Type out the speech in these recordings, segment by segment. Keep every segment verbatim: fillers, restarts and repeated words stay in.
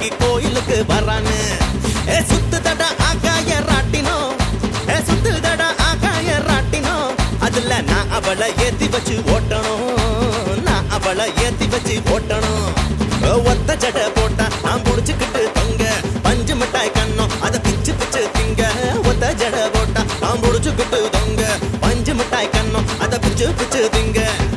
கட்டழகி கோயிலுக்கு வரானு ஏ சுத்து தட ஆகாய ராட்டினோ ஏ சுத்து தட ஆகாய ராட்டினோ அதுல நான் அவளை ஏத்தி வச்சு ஓட்டணும் நான் அவளை ஏத்தி வச்சு ஓட்டணும் ஒத்த ஜட போட்டா நான் புடிச்சுக்கிட்டு தொங்க பஞ்சு மிட்டாய் கண்ணம் அதை பிச்சு பிச்சு திங்க ஒத்த ஜட போட்டா நான் புடிச்சுக்கிட்டு தொங்க பஞ்சு மிட்டாய் கண்ணம் அதை பிச்சு பிச்சு திங்க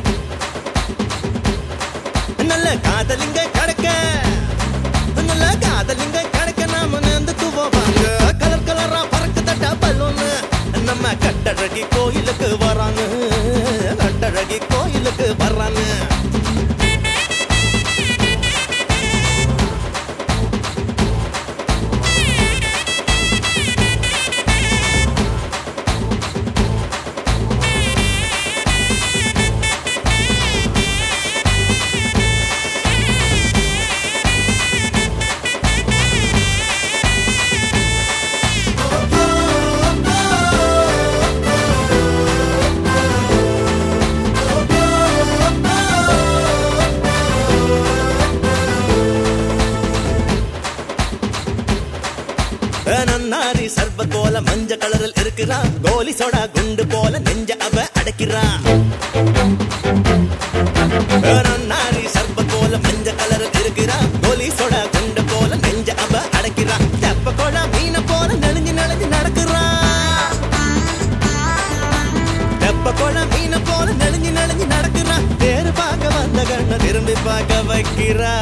நல்ல காதலிங்க கடக்க நல்ல காதலிங்க கடக்க நாம நேர்ந்துக்கு போவாங்க கலர் கலரா பறக்கு தட்டா பலூன்னு நம்ம கட்டழகி கோயிலுக்கு வராங்க கட்டழகி கோயிலுக்கு வர்றாங்க நன்னாரி சர்பத் போல மஞ்ச கலரில் இருக்கிறா கோலி சோடா குண்டு போல நெஞ்ச அவ அடைக்கிறா நன்னாரி சர்பத் போல மஞ்ச கலரில் இருக்கிறா கோலி சோடா குண்டு போல நெஞ்ச அவ அடைக்கிறா தெப்ப கோடா மீன போல நெளிஞ்சு நெளிஞ்சு நடக்கிறா தெப்ப கோடா மீன போல நெளிஞ்சு நெளிஞ்சு நடக்கிறா தேரு பார்க்க வந்த கண்ண திரும்பி பார்க்க வைக்கிறா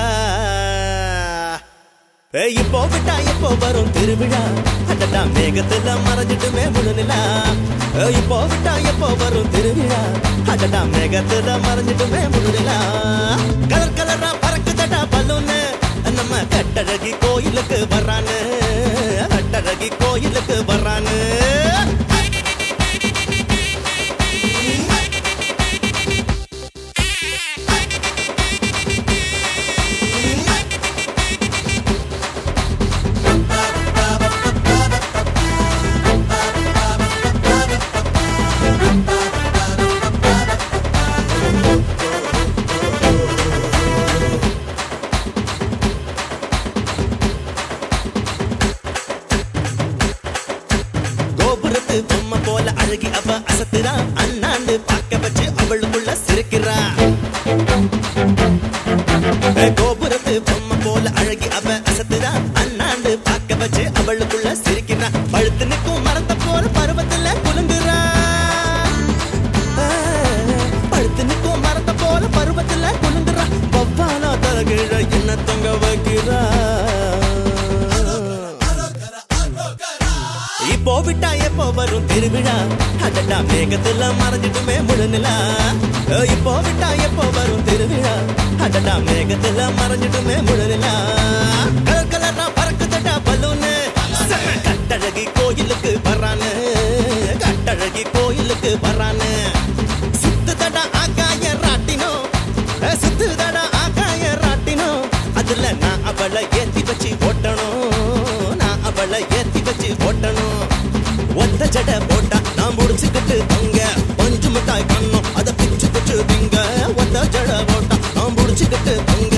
இப்போ விட்டா எப்போ வரும் திருவிழா அடடா மேகத்துல மறைஞ்சிட்டுமே முழுநிலா இப்போ விட்டா எப்போ வரும் திருவிழா அடடா மேகத்துல மறைஞ்சிட்டுமே முழுநிலா கலர் கலரா பறக்கு தடா பலூன்னு நம்ம கட்டழகி கோயிலுக்கு வர்றானு கட்டழகி கோயிலுக்கு வர்றானு பொம்மை போல அழகி அவ அசத்துறா அண்ணாண்டு பார்க்க வச்சு அவளுக்குள்ள சிரிக்கிறா கோபுரத்து பொம்மை போல அழகி அவ அசத்துறா அண்ணாண்டு பார்க்க வச்சு அவளுக்குள்ள சிரிக்கிறா பழுத்து நிற்கும் மரத்தை போல பருவத்துல குலுங்குறா பழுத்து நிற்கும் மரத்தை போல பருவத்துல குலுங்குறா பப்பாலா தலகிழ என்ன தொங்க வைக்கிறா இப்போ விட்டா எப்போ வரும் திருவிழா அடடா மேகத்துல மறைஞ்சிட்டுமே முழுநிலா இப்போ விட்டா எப்போ வரும் திருவிழா அடடா மேகத்துல மறைஞ்சிட்டுமே முழுநிலா கலர் கலரா பறக்கு தட்டா பலூன்னு கட்டழகி கோயிலுக்கு வர்றானு கட்டழகி கோயிலுக்கு வர்றானு சுத்து தடா ஆகாய ராட்டினோ சுத்து தடா ஆகாய ராட்டினோ அதுல நான் அவளை ஏத்தி வச்சு ஓட்டணும் நான் அவளை ஏத்தி வச்சு ஓட்டணும் ஒத்த ஜட போட்டா நான் முடிச்சுக்கிட்டு தொங்க பஞ்சு மிட்டாய் கண்ணம் அதை பிச்சு பிச்சு திங்க ஒத்த ஜட போட்டா நான் முடிச்சுக்கிட்டு தொங்க